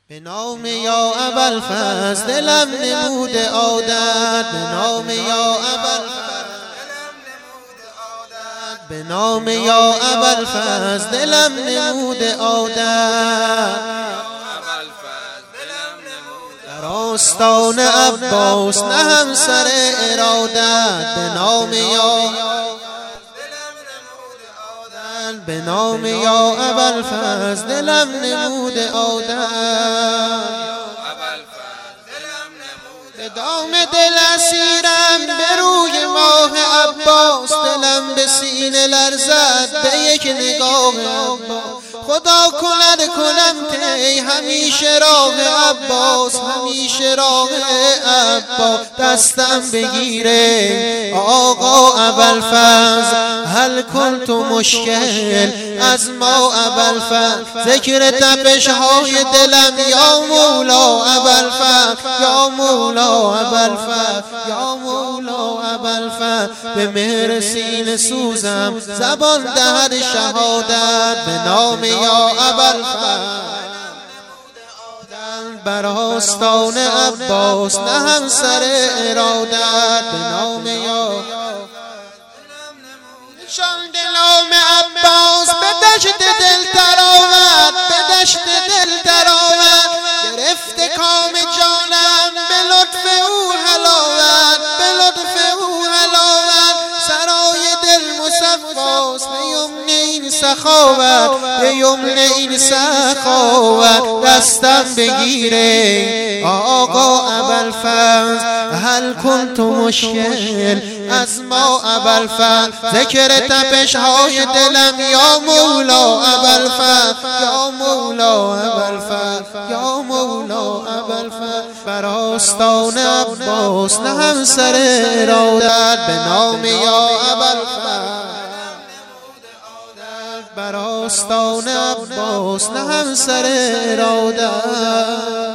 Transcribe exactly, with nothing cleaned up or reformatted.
به نام یا ابوالفضل دلم نمود عادت، به نام یا ابوالفضل به نام یا ابوالفضل دلم نمود عادت، در آستان عباس نه همسر ارادت. به نام یا به نام یا ابوالفضل دلم نمود عادت، به دام دل اسیرم به روی ماه عباس، دلم به سینه لرزد به یک نگاه عباس. خدا کند کنم تی همیشه راه عباس، همیشه راه عباس. دستم بگیره آقا ابوالفضل، هل کن تو مشکل از ما ابوالفضل، ذکر تپش های دلم یا مولا ابوالفضل، یا مولا ابوالفضل، یا مولا ابوالفضل. به مهر سینه سوزم زبان دهد شهادت، به نام یا ابوالفضل بر آستان عباس نه همسر ارادت. به نام یا شان دلام عباس به دشت دل در آمد، به دشت دل در آمد. گرفت کام جانم به لطف او حلاوت، به لطف او حلاوت. سرای دل مصفاست به یمن این سخاوت، به یمن این سخاوت. دستم بگیره آقا ابوالفضل، هل کن تو مشکل از ما ابوالفضل، ذکر تپش های دلم یا مولا ابوالفضل، یا مولا ابوالفضل، یا مولا ابوالفضل. بر آستان عباس نه همسر ارادت، به نام یا ابوالفضل بر آستان عباس نه همسر ارادت.